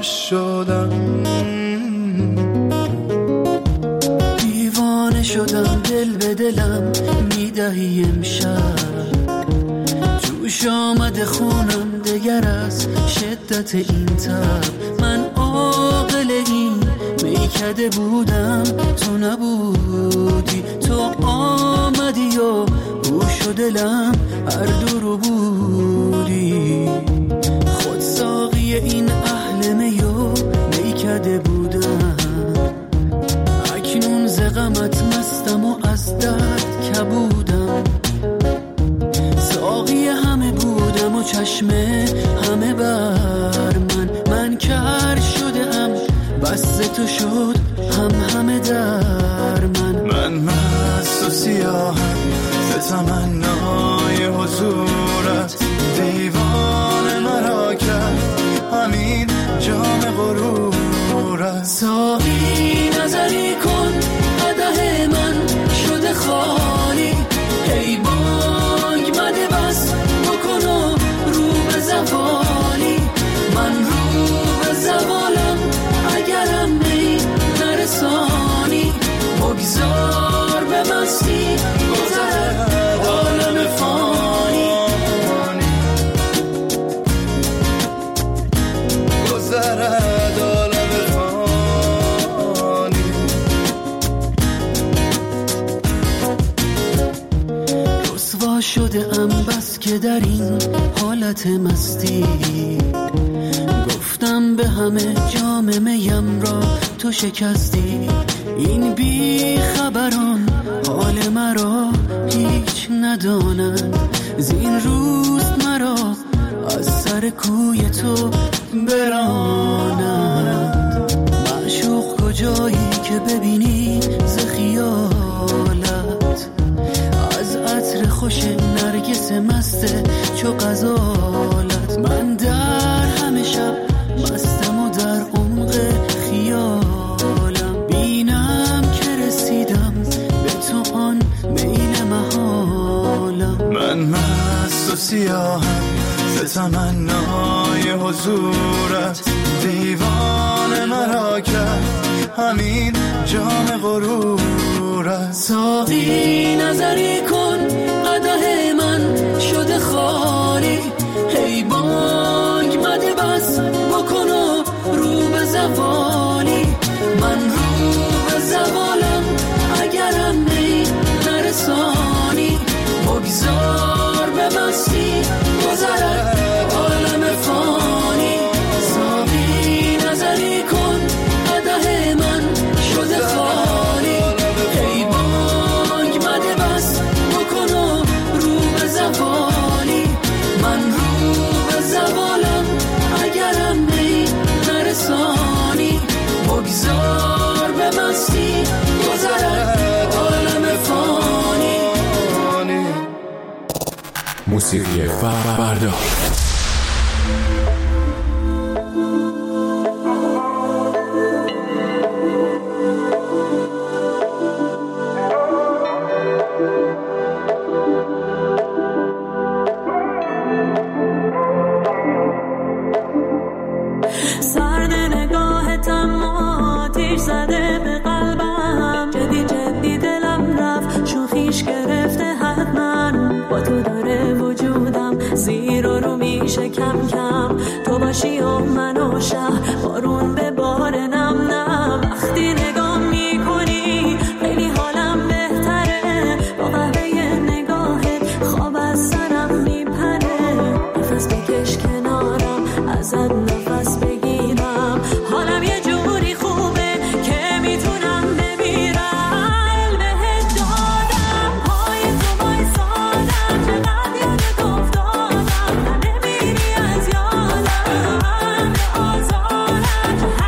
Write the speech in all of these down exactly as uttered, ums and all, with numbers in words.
شدم، دیوانه شدم، دل به دلم میدهی امشب، جوش آمده خونم دگر از شدت این تب. من عاقل این میکده بودم، تو نبودی، تو آمدی و گوش و دلم هر دو رو بودی. خود ساقی این اهل میو میکده بودم، اکنون ز غمت مستم و از درد کبودم. ساقی همه بودم و چشم همه بر من، من کر شدم بس تو شد هم همه در من. من مست و سیاهم ز تمنای حضورت، دیوان مرا کرد همین جام غرورت. ساقی نظری کن قدح من شده خالی، ای بانگ مده بس بکن و رو به زوالی. من رو به زوالم اگرم می نرسانی، بگذار به مستی گذرد عالم فانی، گذرد عالم فانی. رسوا شده ام بس که در این حالت مستی، گفتم به همه جام میم را تو شکستی. این بی خبران حال مرا هیچ ندانند، زین روز مرا از سر کوی تو برانند. معشوق کجایی که ببینی ز خیالت، از عطر خوش نرگس مست چو غزالت. من در همه شب مستم و در عمق خیالم، بینم که رسیدم به تو آن میل محالم. من مست و سیاهم ز تمنای حضورت، دیوان مرا کرد همین جام غرورت. ساقی نظری کن قدح من شده خالی، ای بانگ مده بس بکن و رو به زوالی. من رو به زوالم اگرم می نرسانی، بگذار به مستی گذرد عالم فانی. ساقی نظری کن قدح من شده خالی، ای بانگ مده بس بکن و رو به زوالی. من رو به زوالم اگرم می نرسانی، بگذار به مستی گذرد عالم فانی. موسیقی فردا کم کم تو باشی و من و شهر بارون به بار نم نم. وقتی نگاه میکنی خیلی حالم بهتره، با قهوه نگاهت خواب از سرم میپره. نفس بکش کنارم ازت نفس بگیرم، حالم یه جوری خوبه که میتونم بمیرم. بهت دادم پای تو بایستادم، چقدر یادت افتادم، نمیری از یادم. آزارم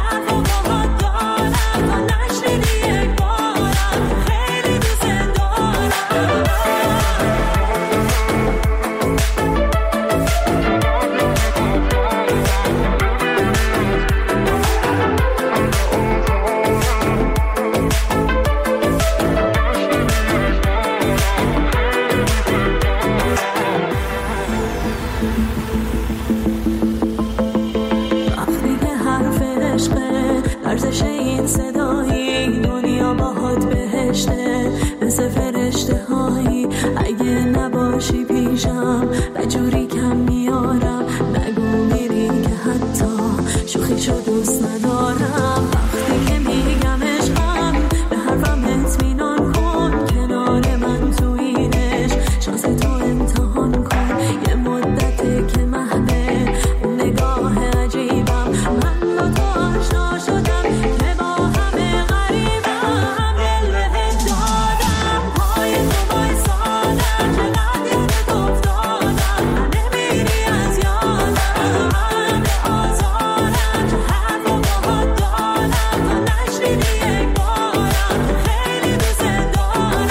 عشقه، ارزش این صدایی، دنیا باهات بهشته، مثل فرشته هایی. اگه نباشی پیشم بجوری کم میارم، نگو میری که حتی شوخیشو دوست ندارم. وقتی که میگم عشقم به حرفم اطمینان کن، کنار من تو اینش شانس تو امتحان کن. یه مدته که محبه اون نگاه عجیبم، من با تو آشنا شدم که با همه غریبم. دل بهت دادم، پای تو بایستادم، چقدر یادت افتادم، نمیری از یادم. همه آزارم چه حرف و باهات دادم، تا نشنیدی یک بارم، خیلی دوست دارم.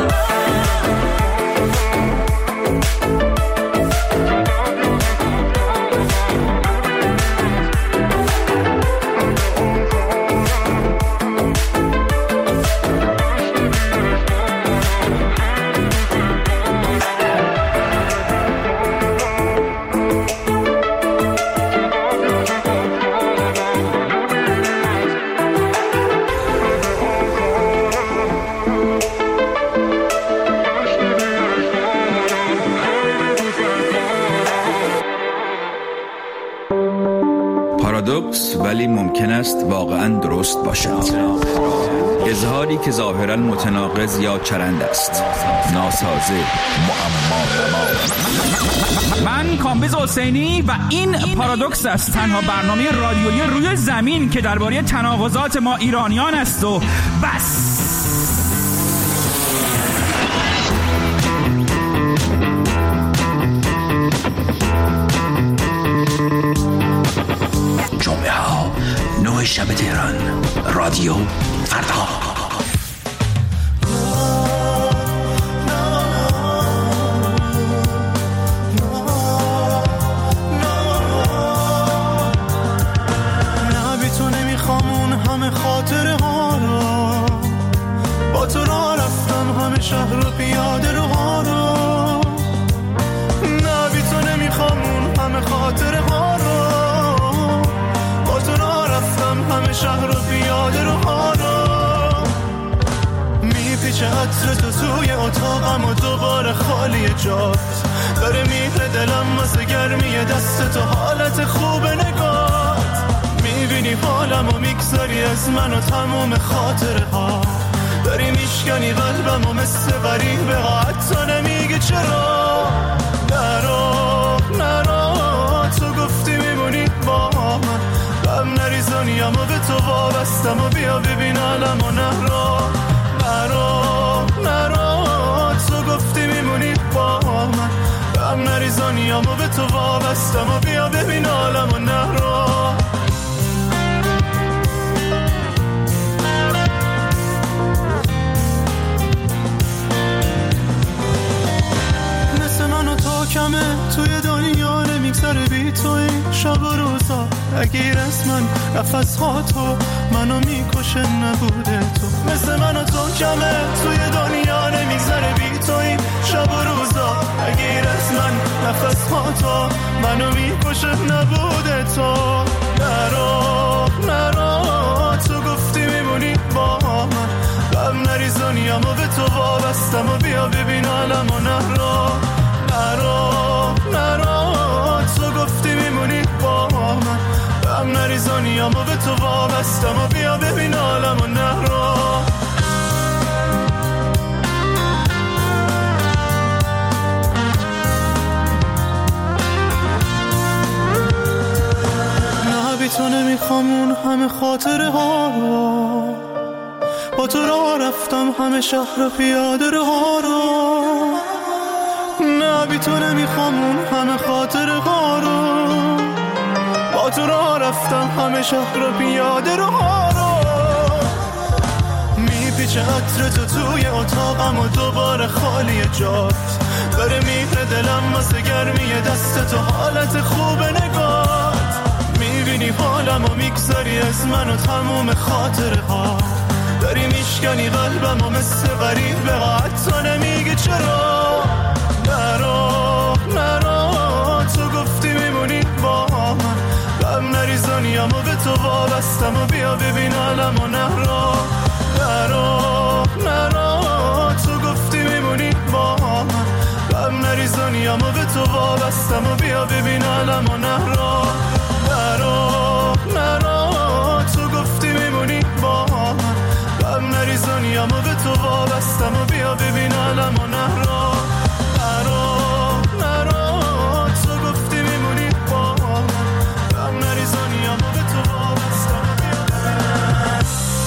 پارادوکس ولی ممکن است واقعاً درست باشد. اظهاری که ظاهراً متناقض یا چرند است، ناسازه، معما. من کامبیز حسینی و این پارادوکس است، تنها برنامه رادیویی روی زمین که درباره تناقضات ما ایرانیان است و بس. جمعه ها نه شب تهران، رادیو فردا. نه بی تو نمیخوام اون همه خاطره ها رو، با تو را رفتم همه شهر و پیاده رو ها رو. نه بی تو نمیخوام اون همه خاطره ها رو، همه شهر و پیاده رو ها رو. میپیچه عطر تو توی اتاقم و دوباره خالی جات، داره میره دلم واسه گرمی دست تو، حالت خوب نگات. میبینی حالم و میگذاری از من و تموم خاطره ها، داری میشکنی قلبم و مثل غریبه ها، حتی نمیگی چرا. نرو نرو، تو گفتی میمونی با من، غم نریزانیم و به تو وابستم و بیا ببین عالم و نهرو. نرو نرو، تو گفتی میمونی با من، غم نریزانیم و به تو وابستم و بیا ببین عالم و نهرو. مثل من و تو کمه توی دنیا نمیگذره بی تو این شب و روزا، اگیر از من نفس ها تو منو میکشه نبوده تو. مثل من و تو کمه توی دنیا نمیگذره بی تو این شب و روزا، اگیر از من نفس ها تو منو میکشه نبوده تو. نرو نرو، تو گفتی میمونی با من، غم نریزانیم و به تو وابستم و بیا ببین عالم و نهرو. نرو نرو، تو گفتی میمونی با من، غم نریزانیم و به تو وابستم و بیا ببین عالم و نهرو. نه بی تو نمیخوام اون همه خاطره ها رو، با تو را رفتم همه شهر و پیاده رو ها رو. نه بی تو نمیخوام اون همه خاطره ها رو، با تو را رفتم همه شهر و پیاده رو ها رو. میپیچه عطر تو توی اتاقم و دوباره خالی جات، داره میره دلم واسه گرمی دست تو، حالت خوب نگات. میبینی حالم و میگذاری از من و تموم خاطره ها، داری میشکنی قلبم و مثل غریبه ها، حتی نمیگی چرا. نرو نرو، تو گفتی میمونی با من، غم نریزانیم و به تو وابستم و بیا ببین عالم و نرا نرا نرا تو گفتی میمونی با من غم نریز دنیامو به تو وابستم و بیا ببین عالم و نرا نرا نرا تو گفتی میمونی با من غم نریز دنیامو به تو وابستم و بیا ببین عالم و نرا نرا نرا تو گفتی میمونی با من غم نریز دنیامو به تو وابستم و بیا ببین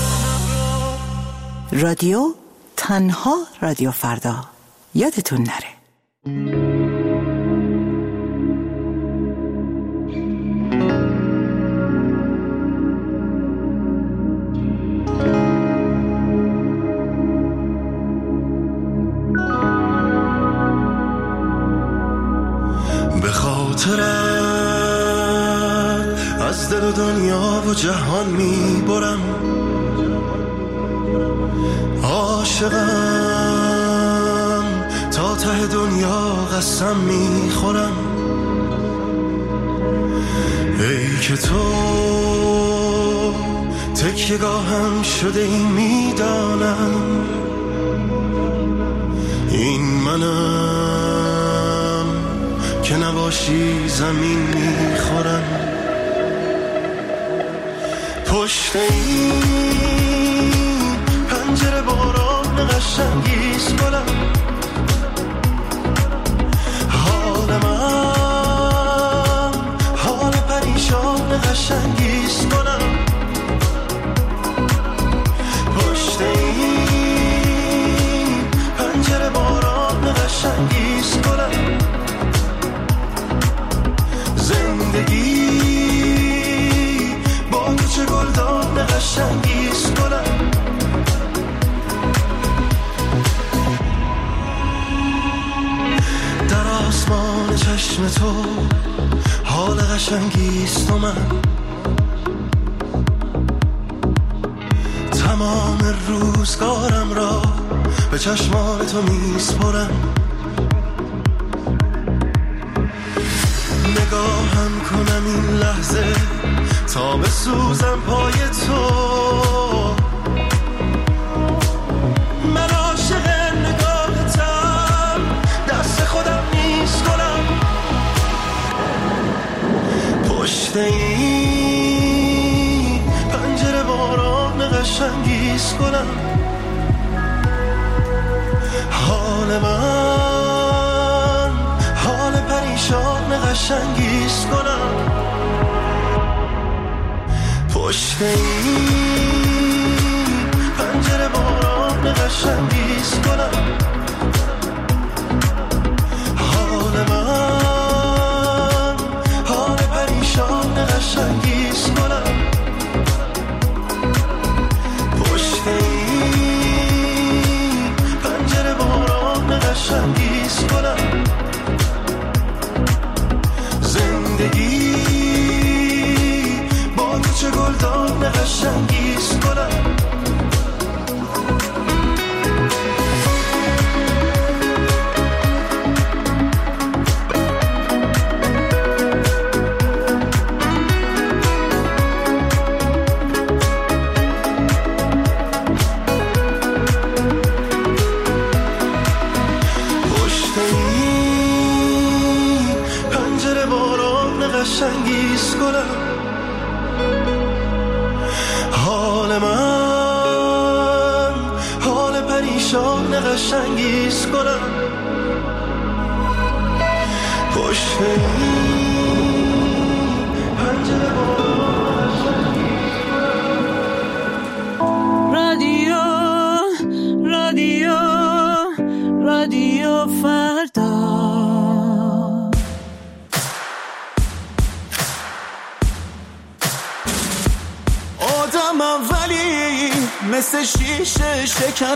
رادیو تنها رادیو فردا. یادتون نره. به خاطرت از دل و دنیا و جهان میبرم عاشقم تا ته دنیا قسم میخورم ای که تو تکیه‌گاهم شده ای میدانم این منم که نباشی زمین میخورم پشت این پنجره باران قشنگیست گلم حال من حال پریشان قشنگیست گلم پشت این پنجره باران قشنگیست گلم زندگی با تو چه گلدان قشنگیست گلم در آسمان چشم تو حال قشنگیست و من تمام روزگارم را به چشمان تو میسپرم نگاهم کنم این لحظه تا بسوزم پای تو من عاشق نگاهتم دست خودم نیست گلم پشت این پنجره باران قشنگیست گلم حال من حال پریشان قشنگیست گلم پشت این پنجره باران قشنگیست گلم حال من حال پریشان قشنگیست گلم پشت این پنجره باران قشنگیست گلم زندگی با تو چه گلدان قشنگیست گلم قشنگیست گلم حال من حال پریشان قشنگیست گلم پشت این پنجره باران قشنگیست گلم رادیو رادیو رادیو فردا آدمم ولی مثل شیشه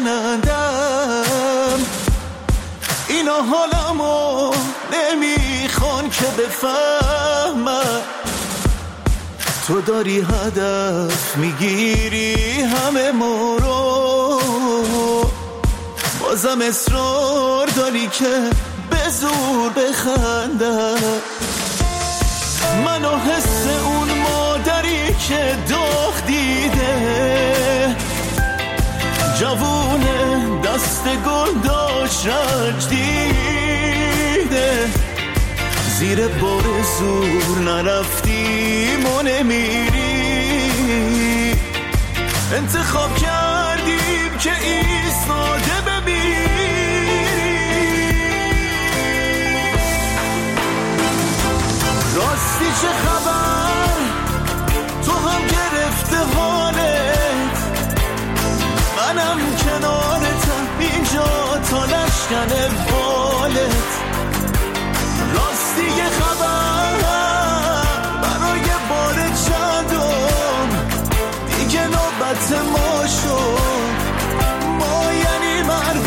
شکنندم اینا حالمو نمیخوان که بفهمم تو داری هدف میگیری همه ما رو بازم اصرار داری که به زور بخندم منو حس اون مادری همیشه داغ دیده، جوونه دست گل داشت رنج دیده، زیر بار زور نرفتیم و نمیری، انتخاب کردیم که ایستاده بمیری. راستی چه خبر؟ تو هم گرفته حالت، منم کنارتم اینجا تا نشکن بالت. راستی یه خبر برای بار چندم، دیگه نوبت ما شد، ما یعنی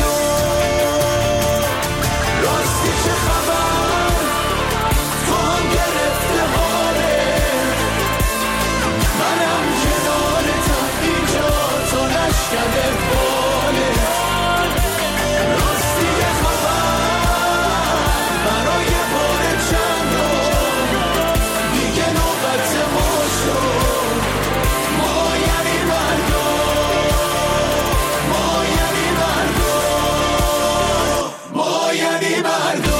مردم. راستی چه خبر؟ تو هم گرفته حالت، منم کنارتم اینجا تا نشکن بالت. راستی یه خبر برای بار چندم، دیگه نوبت ما شد، ما یعنی مردم، ما یعنی مردم، ما یعنی مردم.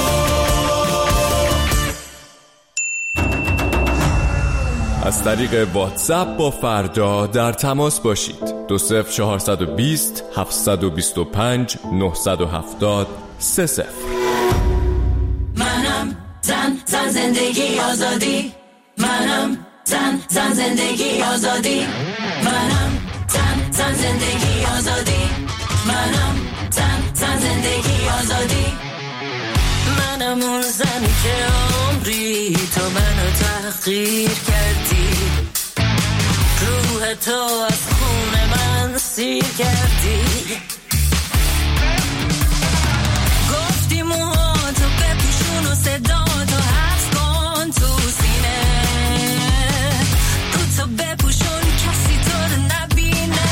از طریق واتساپ با فردا در تماس باشید. دو صفر چهارصد و بیست هفتصد و بیست و پنج نهصد و هفتاد سه صفر. منم زن زن زندگی آزادی، منم زن زن زندگی آزادی، منم زن زن زندگی آزادی، منم زن زن زندگی آزادی. منم اون زنی که عمری تو منو تحقیر کردی، روح تو از خون من سیر کردی، گفتی موهاتو بپوشون و صداتو حفظ کن تو سینه، رو تو بپوشون کسی تو رو نبینه.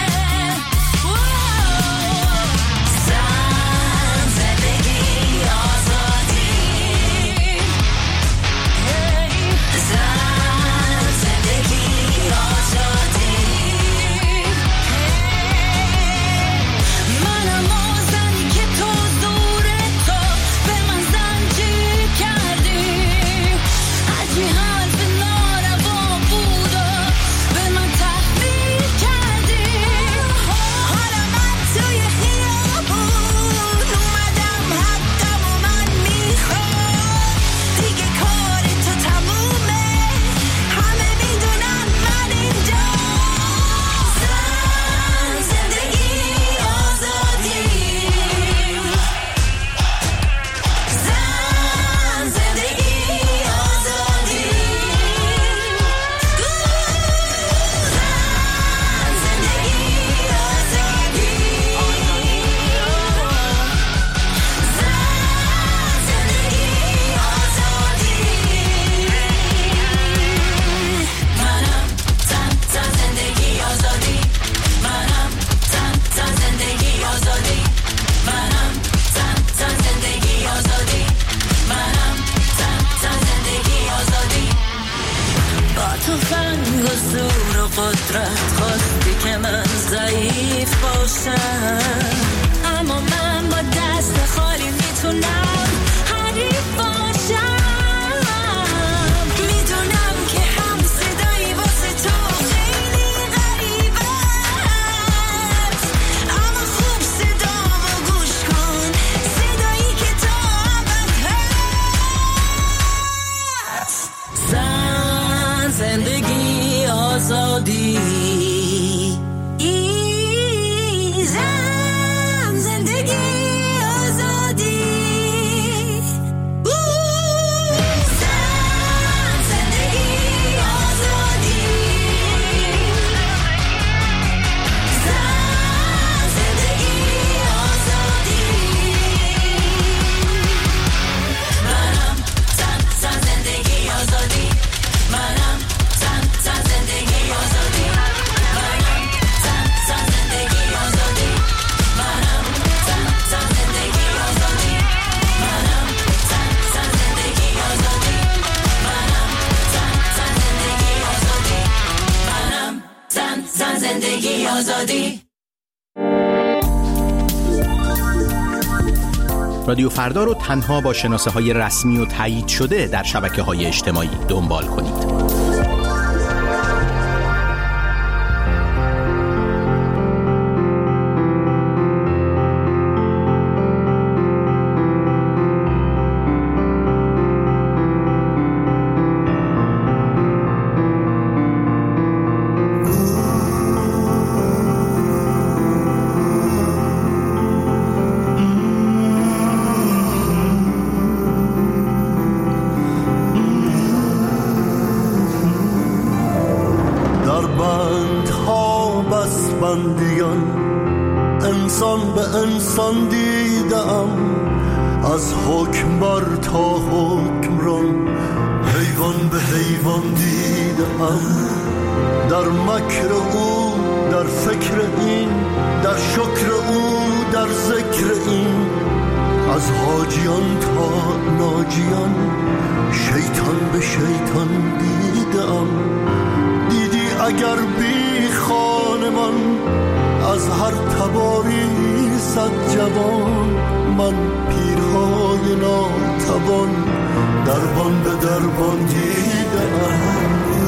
زن زندگی آزادی، زن زندگی آزادی. منم اون زنی که تو زور تو به من زنجیر کردی، هرچی حرف ناروا بود و به من تحمیل کردی. حالا من توی خیابون اومدم، حقم و من میخوام، دیگه کار تو تمومه، همه میدونن من اینجا. زن زندگی آزادی، زن زندگی آزادی، زن زندگی آزادی، زن زندگی آزادی. منم زن زن زندگی آزادی، منم زن زن زندگی آزادی، منم زن زن زندگی آزادی، منم زن زن زندگی آزادی. با تو فنگ و زور و قدرت خواستی که من ضعیف باشم، اما من با دست خالی میتونم حریف باشم. میدونم که هم صدایی واسه تو خیلی غریبه است، اما خوب صدامو گوش کن، صدایی که تو عقب هست. زن زندگی آزادی، ای زن زن، زن زندگی آزادی. رادیو فردا رو تنها با شناسه های رسمی و تایید شده در شبکه های اجتماعی دنبال کنید. انسان به انسان دیدم، از حکم بر تا حکمران، حیوان به حیوان دیدم. در مکر او، در فکر این، در شکر او، در ذکر این، از حاجیان تا ناجیان، شیطان به شیطان دیدم. دیدی اگر بی خانمان، از هر تباری صد جوان، من پیرهای ناتوان، دربان به دربان دیدم.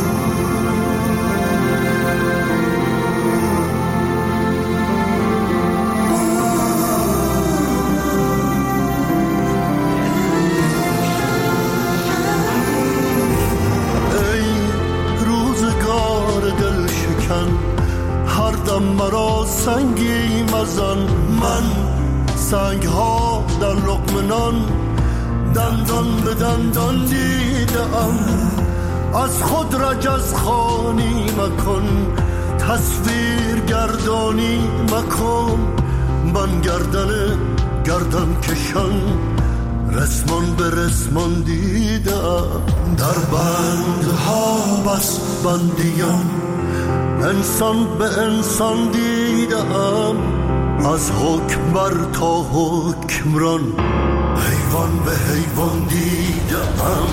مرا سنگی مزن، من سنگ ها در لقمه نان، دندان به دندان دیدم. از خود رجز خوانی مکن، تصویر گردانی مکن. من گردن گردن کشان، رسمان به رسمان دیدم. در بندها بس بندیان، انسان به انسان دیدم. از حکم بر تا حکمران، حیوان به حیوان دیدم.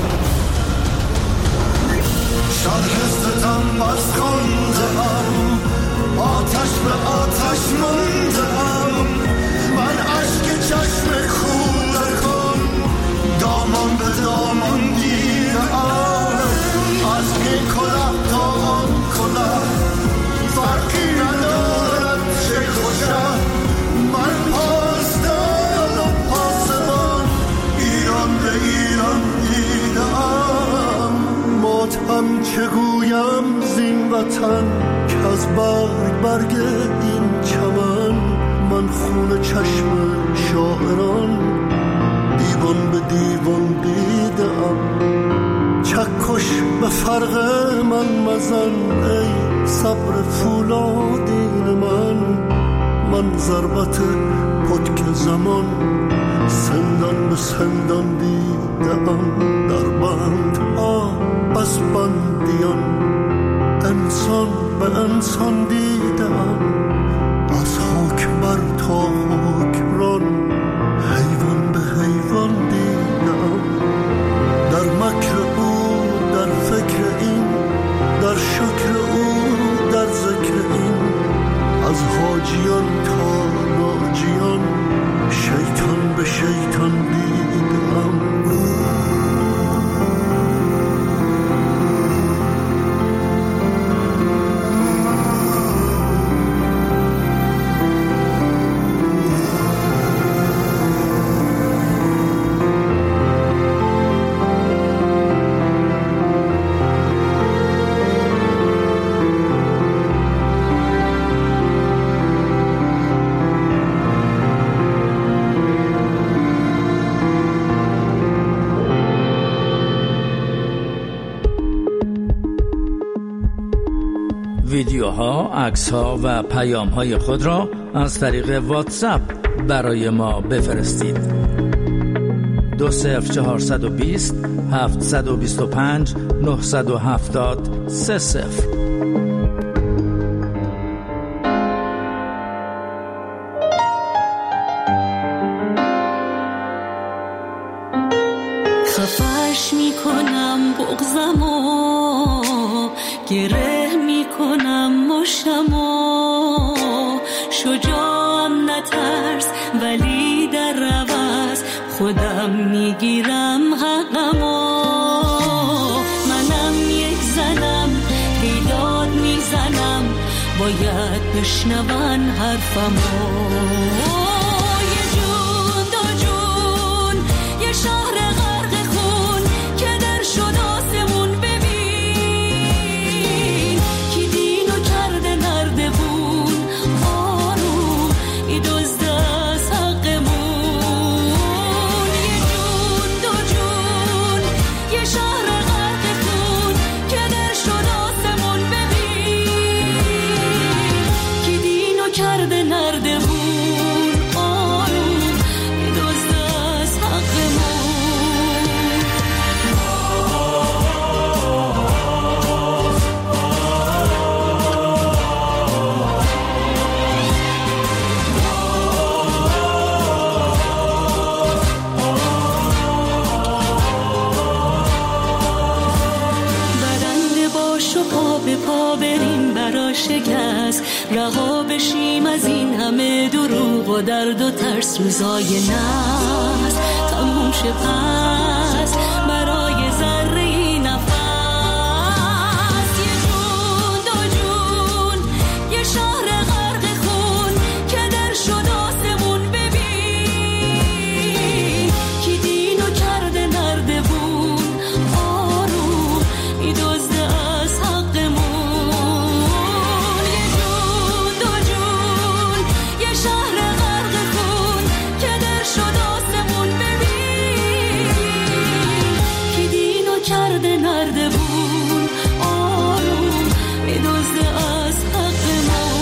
شرح ستم بس خواندم، آتش به آتش ماندم. من اشک چشم کودکان، دامان به دامان دیدم. از این کلاه تا آن کلاه، فرقی ندارد چه خوشم. من پاسدارم پاسبان، ایران به ایران دیدم. ماتم چه گویم زین وطن، که از برگ برگ این چمن. من خون چشم شاعران، دیوان به دیوان دیدم. چکش به فرق من مزن، ای صبر فولادین من. من ضربت پتک زمان، سندان به سندان دیدم. در بندها بس بندیان، انسان به انسان دیدم. از حکم بر تا حکمران، حیوان به حیوان دیدم. در مکر او، در فکر این، در شکر او، در ذکر این، از حاجیان تا ناجیان، شیطان به شیطان دیدم. ویدیوها، عکس‌ها و پیام‌های خود را از طریق واتساپ برای ما بفرستید. دو صفر چهارصد و بیست هفتصد و بیست و پنج نهصد و هفتاد سه صفر. خفش میکنم بغضمو، گره میکنم مشتم، شجاعم نترس، ولی در عوض خودم میگیرم حقمو. منم یک زنم بیداد میزنم، باید بشنون حرفمو. یه جون دو جون یه شهر غرق خون که در شد آسمون، ببین کی دینو کرده نردبون، آروم ای دزد از حقمون. یه جون دو جون یه شهر غرق خون که در شد آسمون، ببین کی دینو کرده نردبون، آروم ای دزد از حقمون. بدنده باش و پا به پا بریم برا شکست، رها بشیم از این همه دروغ و درد و ترس. روزای نحس تموم شه پس برای ذره نفس. یه جون دو جون یه شهر غرق خون که در شد آسمون، ببین کی دینو کرده نردبون، آروم ای دزد از حقمون. یه جون دو جون یه شهر غرق خون که در شد آسمون، ببین کی دینو کرده نردبون، آروم ای دزد از حقمون.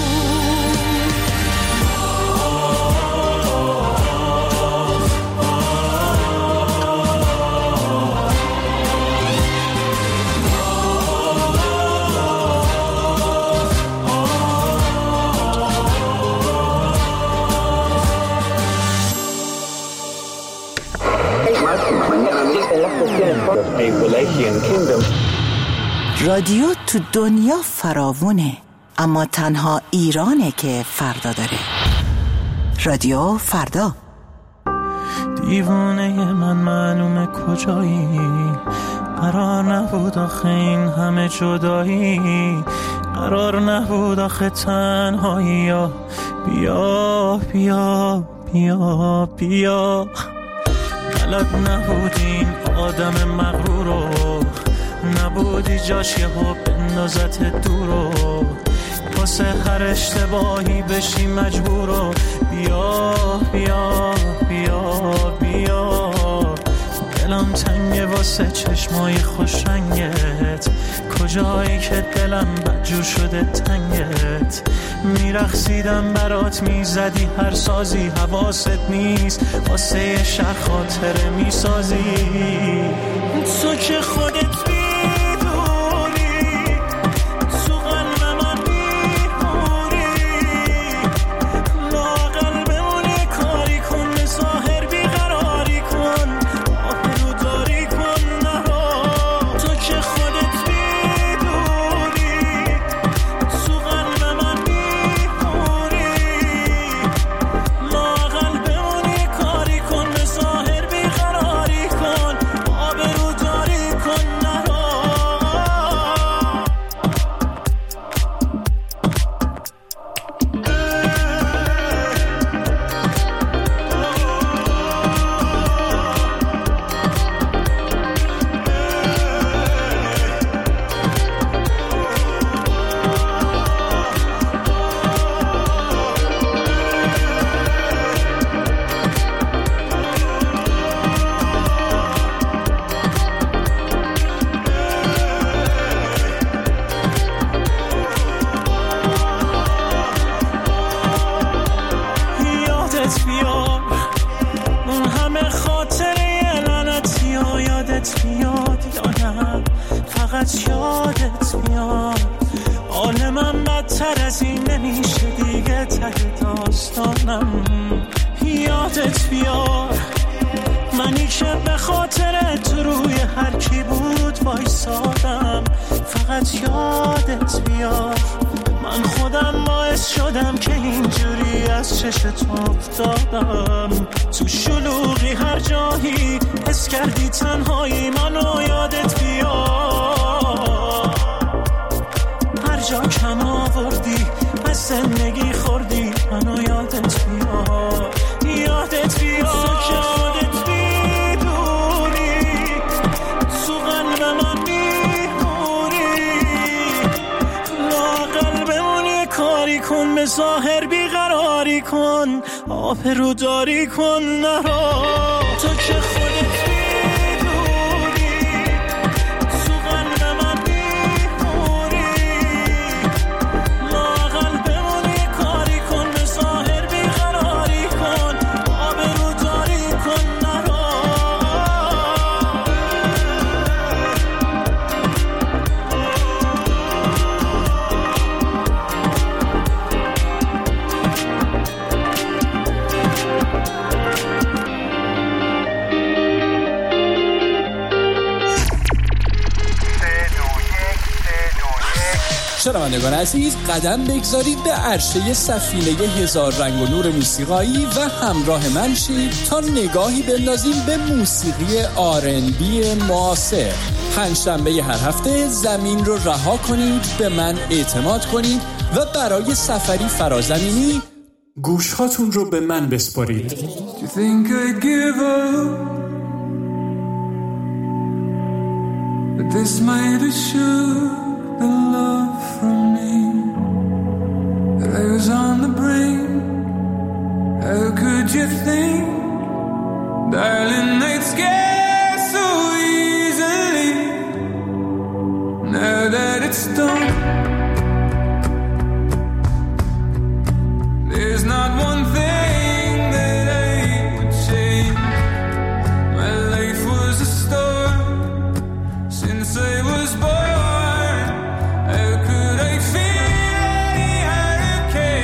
رادیو تو دنیا فراوونه، اما تنها ایرانه که فردا داره. رادیو فردا. دیوانه من معلومه کجایی، قرار نبود آخه این همه جدایی، قرار نبود آخه تنهایی. یا بیا بیا بیا بیا، بلد نبودین آدم مغرورو، نبودی جاش یهو بندازت دورو، واسه هر اشتباهی بشی مجبورو. بیا بیا بیا بیا، دلم تنگه واسه چشمای خوش رنگت، کجایی که دلم بدجور شده تنگت. میرقصیدم برات میزدی هر سازی، حواست نیست واسه یه شهر خاطره میسازی. تو که خودت فقط یادت میاد، عالمم بدتر از این نمیشه دیگه، ته داستانم یادت بیار. منی که به خاطرت روی هر کی بود وایسادم، فقط یادت بیار. من خودم باعث شدم که اینجوری از چشت افتادم. تو شلوغی هر جایی حس کردی تنهایی منو یادت بیاد. هر جا کم آوردی از زندگی خوردی منو یادت بیاد. یادت بیاد که خودت بیدوری تو قلب من میموری. لااقل بمونی کاری کن به ظاهر بیقراری کن آبرو داری کن نرو. تو که خودت بیدوری تو قلب من میموری. لااقل بمونی کاری کن به ظاهر بیقراری کن آبرو داری کن نرو. شنوندگان عزیز، قدم بگذارید به عرشه سفینه هزار رنگ و نور موسیقایی و همراه من شید تا نگاهی بندازیم به موسیقی آر ان بی معاصر. پنجشنبه هر هفته زمین رو رها کنید، به من اعتماد کنید و برای سفری فرازمینی گوشهاتون رو به من بسپارید. The love from me that I was on the brink. How could you think, darling, I'd scare so easily? Now that it's done, there's not one thing that I would change. My life was a storm since I was born.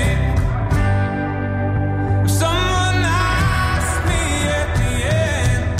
Someone asked me at the end,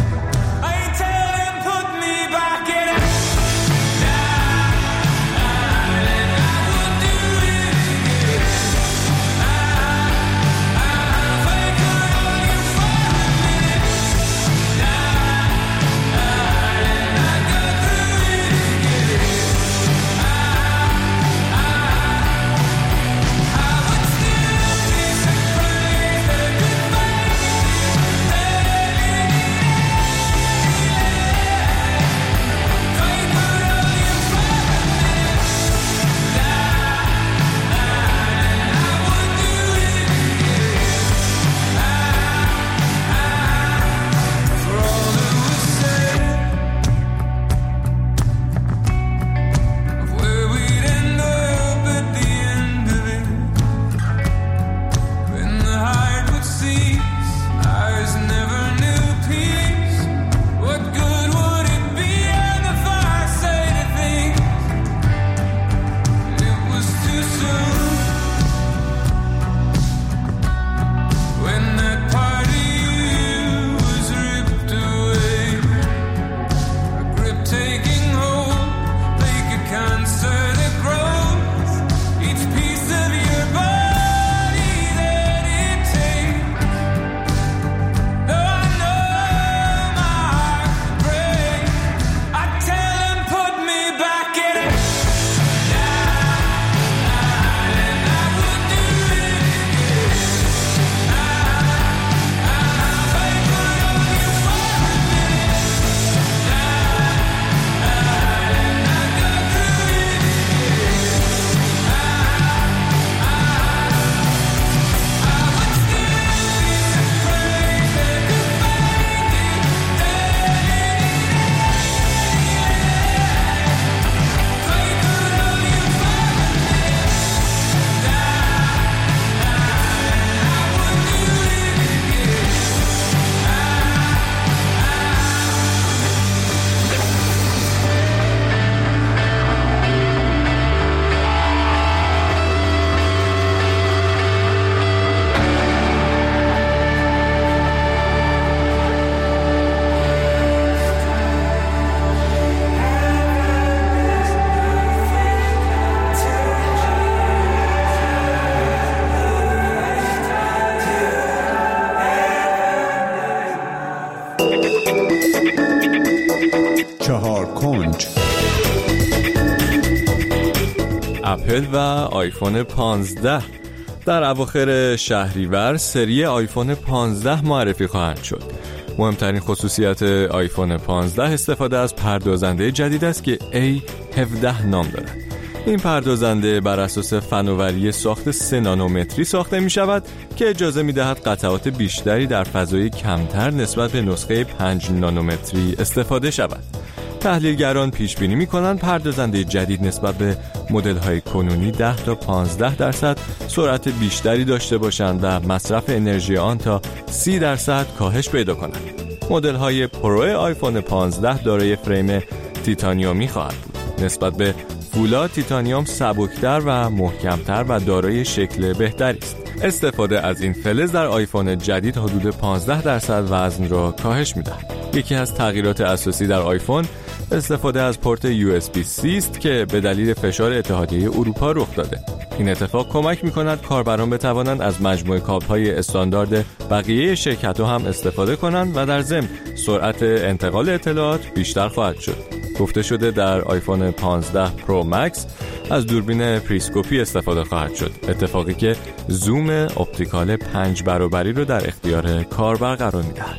اپل و آیفون پانزده. در اواخر شهریور سری آیفون پانزده معرفی خواهند شد. مهمترین خصوصیت آیفون پانزده استفاده از پردازنده جدید است که ای هفده نام دارد. این پردازنده بر اساس فناوری ساخت سه نانومتری ساخته می شود که اجازه می دهد قطعات بیشتری در فضای کمتر نسبت به نسخه پنج نانومتری استفاده شود. تحلیلگران پیش بینی می کنند پردازنده جدید نسبت به مدل های کنونی ده تا پانزده درصد سرعت بیشتری داشته باشند و مصرف انرژی آن تا سی درصد کاهش پیدا کنند. مدل های پرو آیفون پانزده دارای فریم تیتانیومی خواهد بود. نسبت به فولاد تیتانیوم سبکتر و محکمتر و دارای شکل بهتری است. استفاده از این فلز در آیفون جدید حدود پانزده درصد وزن را کاهش می‌دهد. یکی از تغییرات اساسی در آیفون استفاده از پورت یو اس بی سی است که به دلیل فشار اتحادیه اروپا رخ داده. این اتفاق کمک می‌کند کاربران بتوانند از مجموعه کابل‌های استاندارد بقیه شرکت‌ها هم استفاده کنند و در ضمن سرعت انتقال اطلاعات بیشتر خواهد شد. گفته شده در آیفون پانزده پرو مکس از دوربین پریسکوپی استفاده خواهد شد، اتفاقی که زوم اپتیکال پنج برابری رو در اختیار کاربر قرار می‌دهد.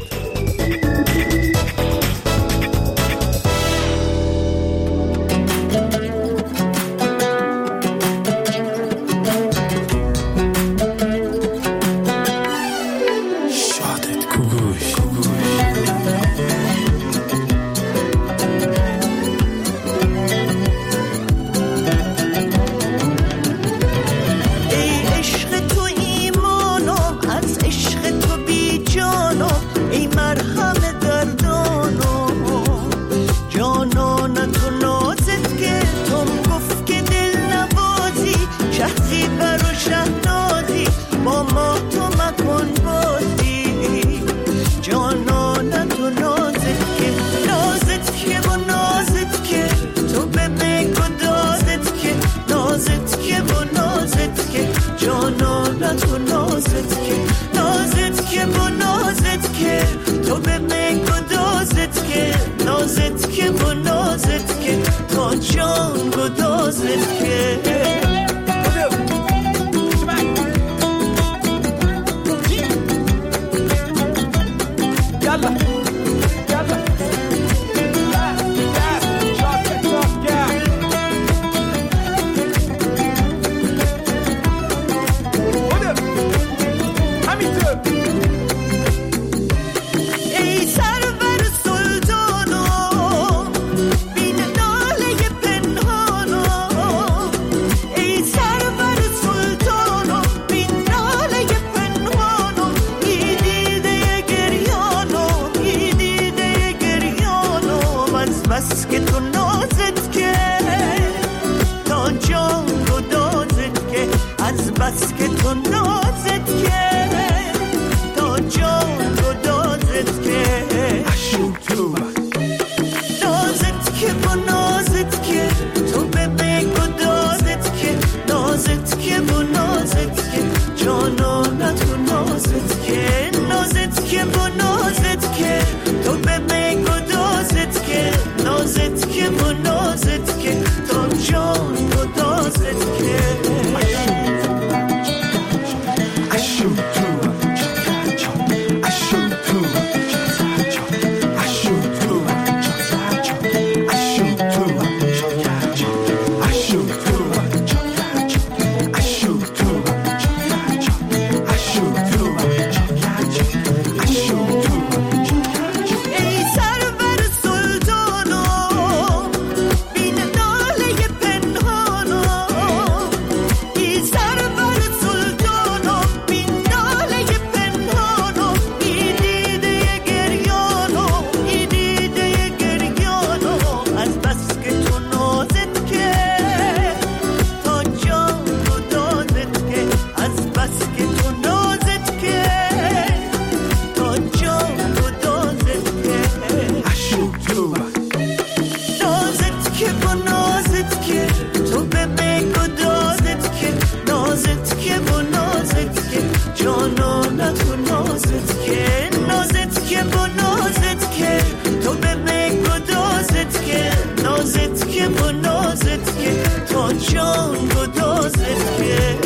نازت که با نازت که تا جان گدا دستت که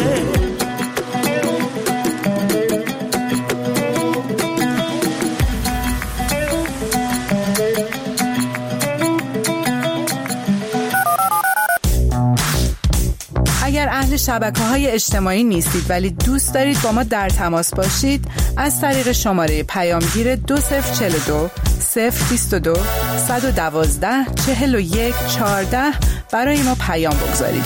اگر اهل شبکه‌های اجتماعی نیستید ولی دوست دارید با ما در تماس باشید، از طریق شماره پیامگیر دو صفر چهل و دو صفر بیست و دو صد و دوازده چهل و یک چهارده برای ما پیام بگذارید.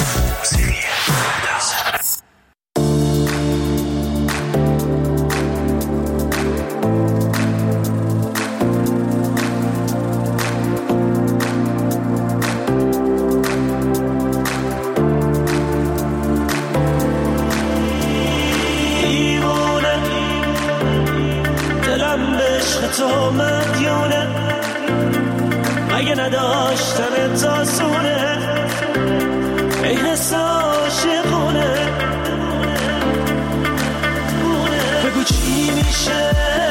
تو مدیونه اگه نداشتن تاسونه ای حس عاشقونه بگو چی میشه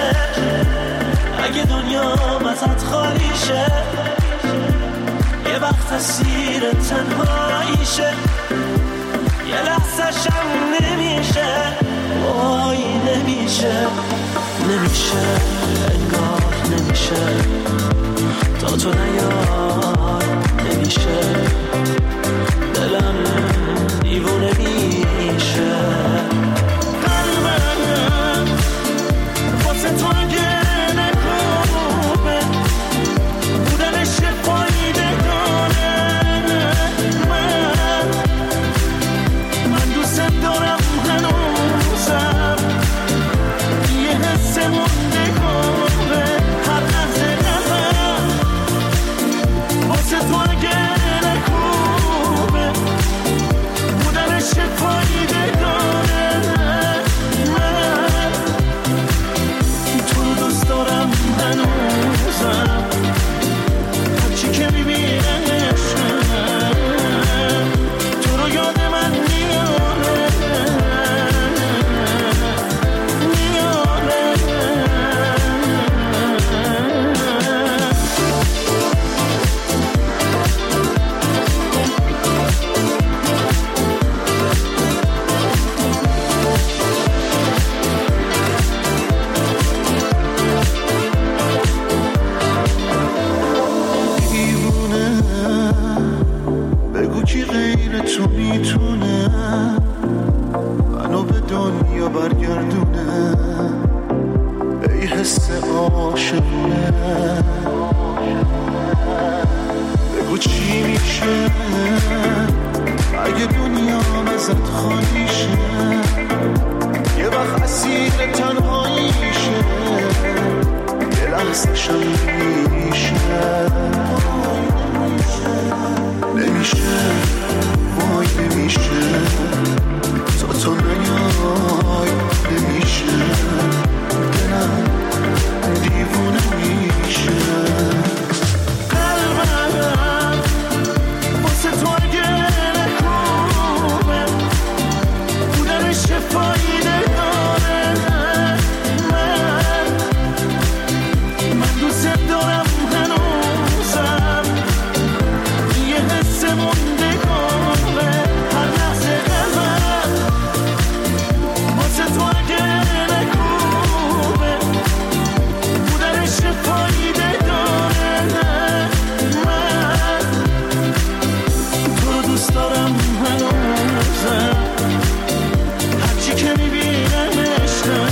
اگه دنیا ازت خالی شه یه وقت اسیر تنهاییشه یه لحظه شم نمیشه وای نمیشه نمیشه انگار نمیشه تا تو نیای نمیشه دلم دیوونه میشه قلبم واسه تو اگه نکنه بودنش فایده کنه من من دوست دارم هنوزم یه حس مونده کنه هر لحظه نفر واسه تو اگه نکنه بودنش فایده کنه من تو رو دوست دارم هنوزم هرچی که میبینشم تو رو یاد من میاره تو میتونه منو به دنیا برگردونه ای حس عاشقونه بگو چی میشه اگه دنیا ازت خالی شه یه وقت اسیر تنهاییشه یه لحظه شم نمیشه نمیشه وای نمیشه تا تو نیای نمیشه دلم دیوونه میشه قلبم واسه تو اگه نکنه بودنش فایده داره من من دوست دارم هنوزم یه حس مونده کنه هر لحظه قلبم واسه تو اگه نکنه بودنش فایده داره من تو رو دوست دارم هنوزم هرچی که میبینمشم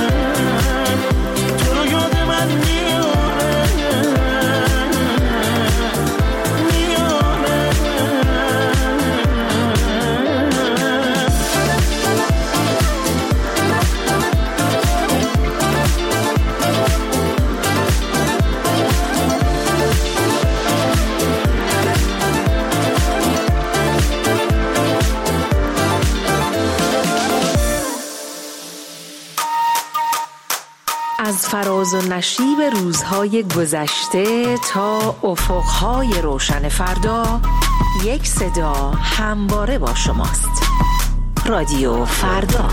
تو رو یاد من میاره از فراز و نشیب روزهای گذشته تا افقهای روشن فردا، یک صدا همواره با شماست. رادیو فردا.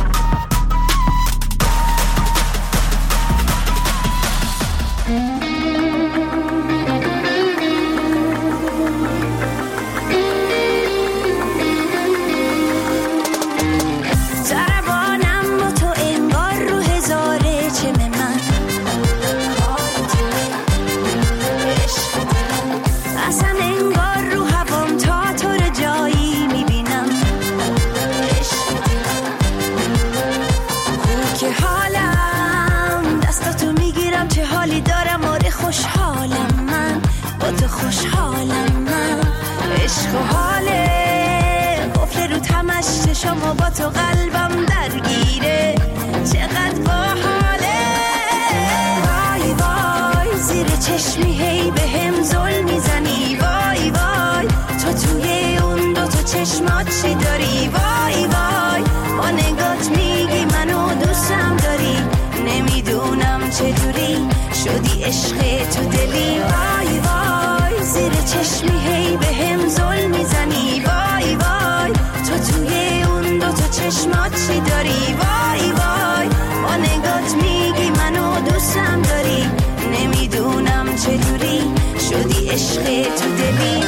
چه حالی دارم آره خوشحالم من با تو خوشحالم من عشق و حاله قفل رو تمش چشم و با تو قلبم درگیره چقدر باحاله وای وای زیر چشمی هی به هم زل میزنی وای وای تو توی اون دو تا چشمات چی داری وای وای با نگات میگی منو دوستم داری نمیدونم چجوری شدی عشق تو دلی وای وای زیر چشمی هی به هم زل میزنی وای وای تو توی اون دو تا چشمات چی داری وای وای با نگات میگی منو دوستم داری نمیدونم چجوری شدی عشق تو دلی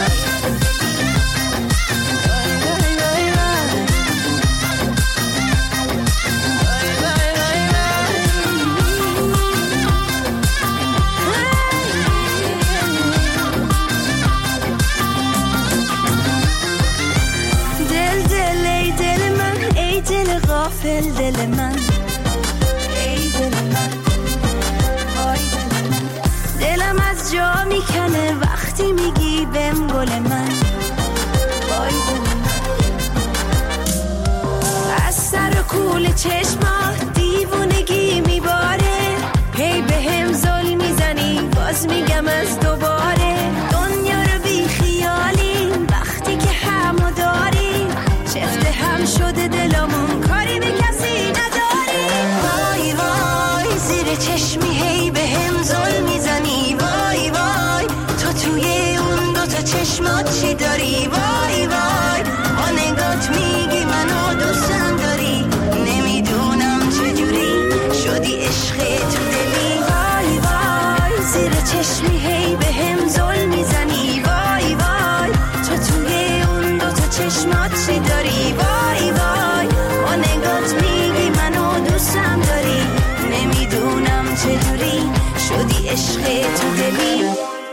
غافل دل من ای دل من وای دل من دلم از جا میکنه وقتی میگی بهم گل من وای دل من از سر و کول چشمات دیوونگی میباره هی بهم زل میزنی باز میگم از دوباره دنیا رو بی خیالی وقتی که همو داری چفت هم شده دلمون کاری به کسی نداری وای وای زیر چشمی هی به هم زل میزنی وای وای تو توی اون دو تا چشمات چی داری وای وای با نگات میگی منو دوستم داری نمیدونم چجوری شدی عشق تو دلی وای وای زیر چشمی هی به هم زل میزنی وای وای تو توی اون دو تا چشمات چی داری وای وای با نگات میگی منو دوستم داری نمیدونم چجوری شدی عشق تو دلی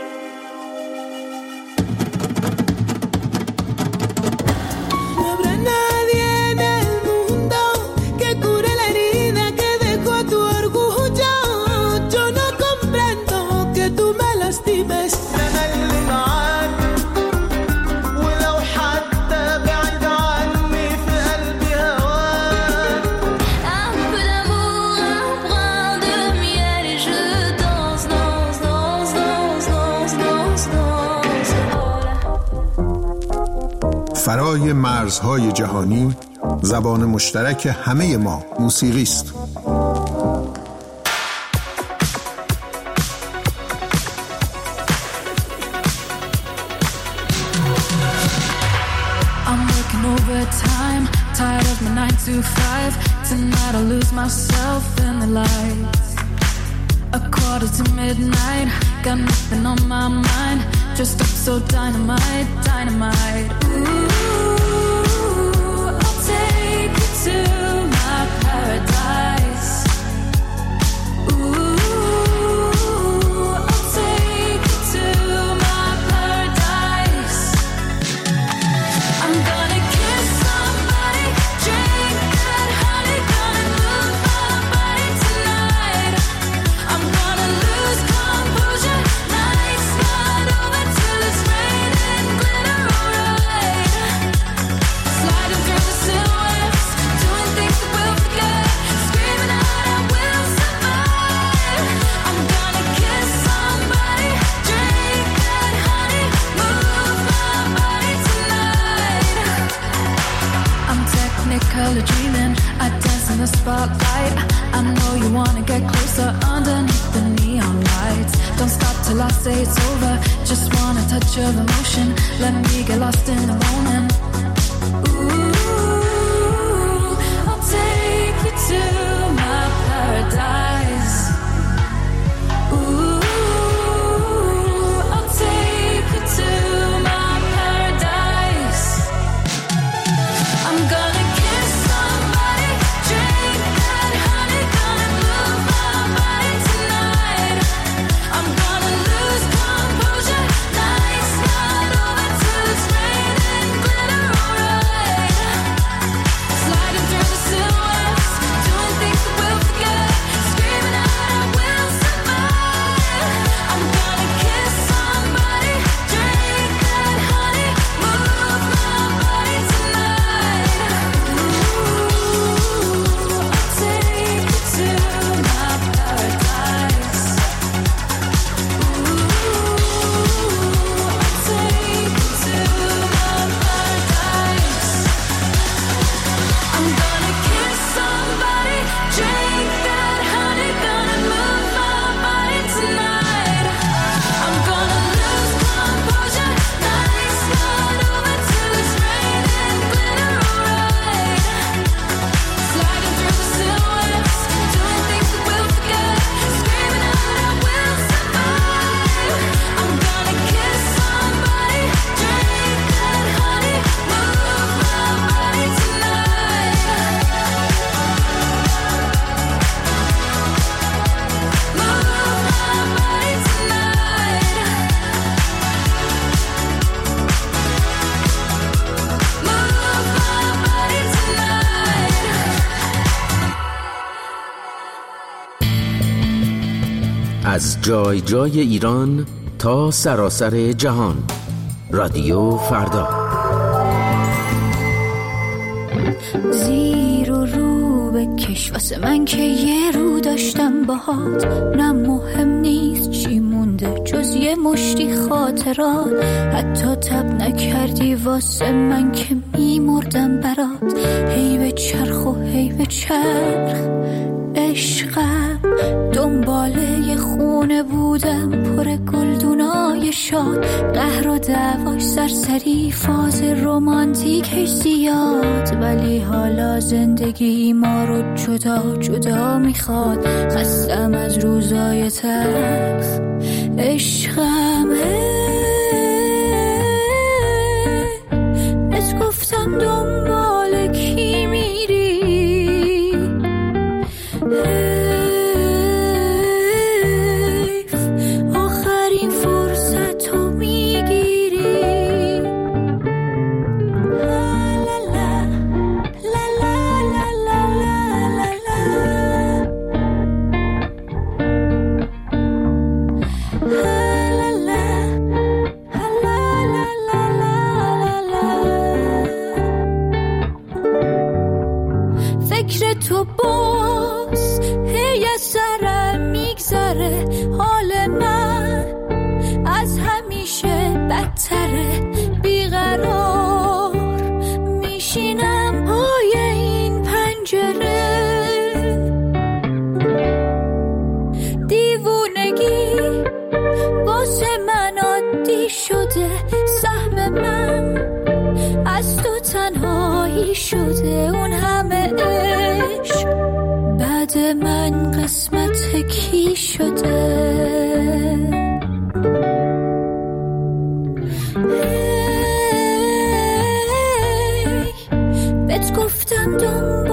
فرای مرزهای جهانی زبان مشترک همه ما موسیقی است. I'm working overtime, tired of my nine to five. Tonight I'll lose myself in the lights. A quarter to midnight, got nothing on my mind. Just up so dynamite, dynamite. Ooh, I'll take you to my paradise. Ooh, I'll take you to my paradise. I'm gonna kiss somebody, drink that honey, gonna move my body tonight. I'm gonna lose composure, nights not over till it's raining glitter, alright. Sliding through the silhouettes, doing things that we'll forget, screaming out I will survive. I'm gonna kiss somebody, drink that honey, move my body tonight. I'm technicolor dreaming, I dance in the spotlight. I know you wanna get closer underneath the neon lights. Don't stop till I say it's over, just wanna touch of emotion. Let me get lost in the moment. Ooh, I'll take you to my paradise. Ooh, I'll take you to my paradise. I'm gonna kiss somebody, drink that honey, gonna move my body tonight. I'm gonna lose composure, nights not over till it's raining glitter, alright. از جای جای ایران تا سراسر جهان. رادیو فردا. زیر و رو بکش واسه من که یه رو داشتم باهات، نه مهم نیست چی مونده جز یه مشتی خاطرات. حتی تب نکردی واسه من که میمردم برات. هی به چرخ و هی به چرخ عشقم، دنباله یه خونه بودم پر گلدونای شاد. قهر و دعواش سرسری، فاز رومانتیکش زیاد. ولی حالا زندگی ما رو جدا جدا میخواد. خستم از روزای تلخ عشقم. بهت گفتم دنبال کی میری، حیف آخرین فرصت رو میگیری. لا لا لا لا لا لا لا لا. فکر تو باز هی از سرم میگذره، حال من از همیشه بدتره. بیقرار میشینم پای این پنجره، دیوونگی واسه من عادی شده. سهم من از تو تنهایی شده، اون همه عشق بعد من قسمت کی شده. هی بهت گفتم دنبال